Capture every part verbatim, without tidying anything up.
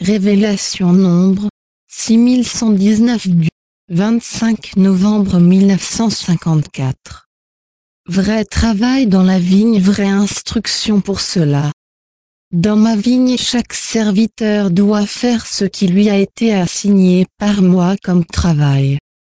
Révélation Nombre, six mille cent dix-neuf du vingt-cinq novembre mille neuf cent cinquante-quatre. Vrai travail dans la vigne, vraie instruction pour cela. Dans ma vigne, chaque serviteur doit faire ce qui lui a été assigné par moi comme travail.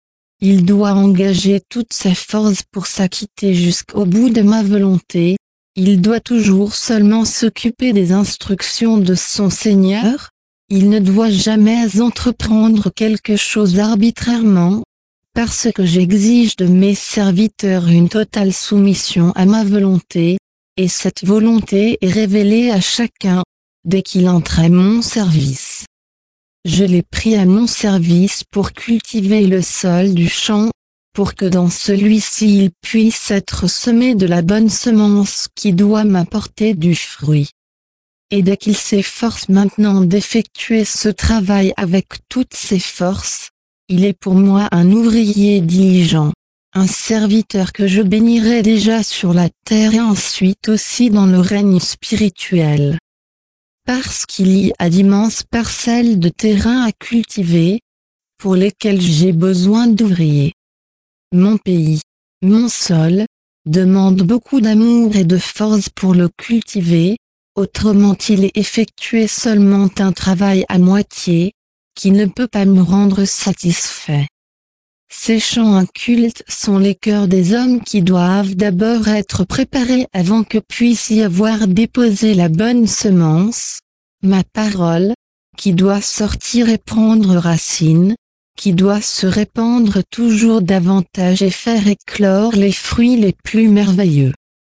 Il doit engager toutes ses forces pour s'acquitter jusqu'au bout de ma volonté. Il doit toujours seulement s'occuper des instructions de son Seigneur. Il ne doit jamais entreprendre quelque chose arbitrairement, parce que j'exige de mes serviteurs une totale soumission à ma volonté, et cette volonté est révélée à chacun, dès qu'il entre à mon service. Je l'ai pris à mon service pour cultiver le sol du champ, pour que dans celui-ci il puisse être semé de la bonne semence qui doit m'apporter du fruit. Et dès qu'il s'efforce maintenant d'effectuer ce travail avec toutes ses forces, il est pour moi un ouvrier diligent, un serviteur que je bénirai déjà sur la terre et ensuite aussi dans le règne spirituel. Parce qu'il y a d'immenses parcelles de terrain à cultiver, pour lesquelles j'ai besoin d'ouvriers. Mon pays, mon sol, demande beaucoup d'amour et de force pour le cultiver, autrement il est effectué seulement un travail à moitié, qui ne peut pas me rendre satisfait. Ces champs incultes sont les cœurs des hommes qui doivent d'abord être préparés avant que puisse y avoir déposé la bonne semence, ma parole, qui doit sortir et prendre racine, qui doit se répandre toujours davantage et faire éclore les fruits les plus merveilleux.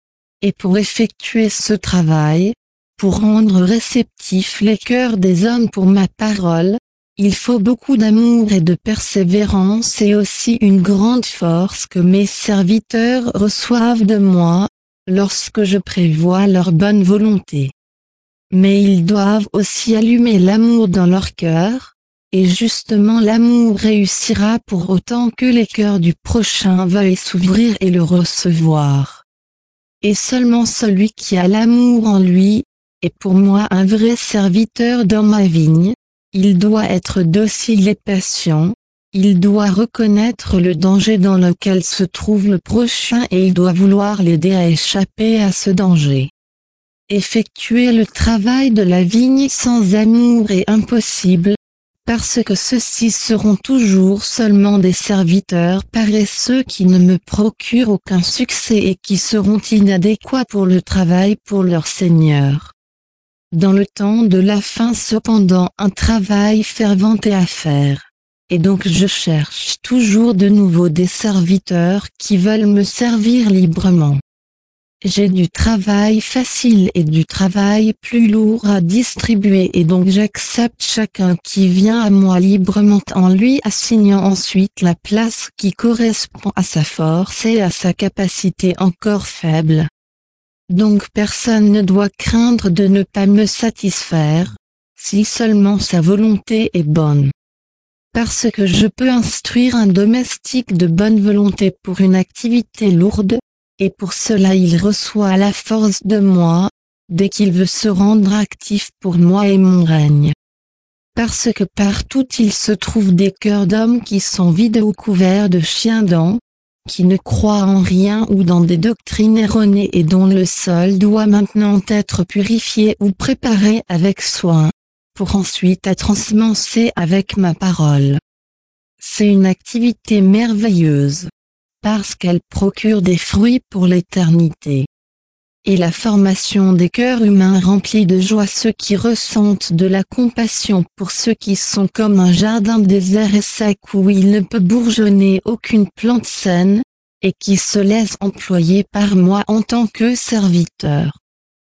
Et pour effectuer ce travail, pour rendre réceptifs les cœurs des hommes pour ma parole, il faut beaucoup d'amour et de persévérance et aussi une grande force que mes serviteurs reçoivent de moi, lorsque je prévois leur bonne volonté. Mais ils doivent aussi allumer l'amour dans leur cœur, et justement l'amour réussira pour autant que les cœurs du prochain veuillent s'ouvrir et le recevoir. Et seulement celui qui a l'amour en lui, est pour moi un vrai serviteur dans ma vigne. Il doit être docile et patient, il doit reconnaître le danger dans lequel se trouve le prochain et il doit vouloir l'aider à échapper à ce danger. Effectuer le travail de la vigne sans amour est impossible, parce que ceux-ci seront toujours seulement des serviteurs paresseux qui ne me procurent aucun succès et qui seront inadéquats pour le travail pour leur Seigneur. Dans le temps de la fin cependant un travail fervent est à faire, et donc je cherche toujours de nouveau des serviteurs qui veulent me servir librement. J'ai du travail facile et du travail plus lourd à distribuer et donc j'accepte chacun qui vient à moi librement en lui assignant ensuite la place qui correspond à sa force et à sa capacité encore faible. Donc personne ne doit craindre de ne pas me satisfaire, si seulement sa volonté est bonne. Parce que je peux instruire un domestique de bonne volonté pour une activité lourde, et pour cela il reçoit la force de moi, dès qu'il veut se rendre actif pour moi et mon règne. Parce que partout il se trouve des cœurs d'hommes qui sont vides ou couverts de chiens-dents, qui ne croient en rien ou dans des doctrines erronées et dont le sol doit maintenant être purifié ou préparé avec soin, pour ensuite être ensemencé avec ma parole. C'est une activité merveilleuse, parce qu'elle procure des fruits pour l'éternité. Et la formation des cœurs humains remplit de joie ceux qui ressentent de la compassion pour ceux qui sont comme un jardin désert et sec où il ne peut bourgeonner aucune plante saine, et qui se laissent employer par moi en tant que serviteur.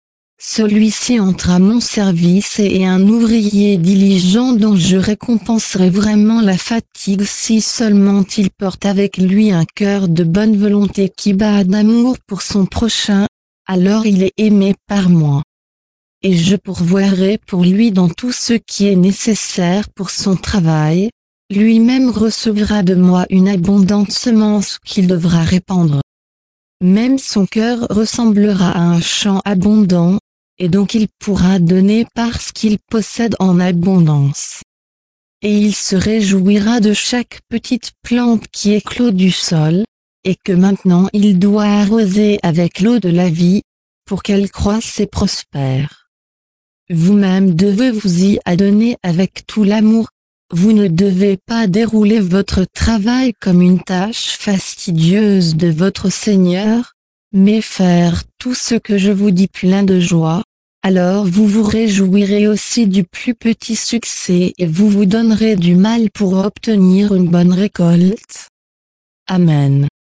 Celui-ci entre à mon service et est un ouvrier diligent dont je récompenserai vraiment la fatigue si seulement il porte avec lui un cœur de bonne volonté qui bat d'amour pour son prochain. Alors il est aimé par moi. Et je pourvoirai pour lui dans tout ce qui est nécessaire pour son travail, lui-même recevra de moi une abondante semence qu'il devra répandre. Même son cœur ressemblera à un champ abondant, et donc il pourra donner parce qu'il possède en abondance. Et il se réjouira de chaque petite plante qui éclot du sol, et que maintenant il doit arroser avec l'eau de la vie, pour qu'elle croisse et prospère. Vous-même devez vous y adonner avec tout l'amour. Vous ne devez pas dérouler votre travail comme une tâche fastidieuse de votre Seigneur, mais faire tout ce que je vous dis plein de joie. Alors vous vous réjouirez aussi du plus petit succès et vous vous donnerez du mal pour obtenir une bonne récolte. Amen.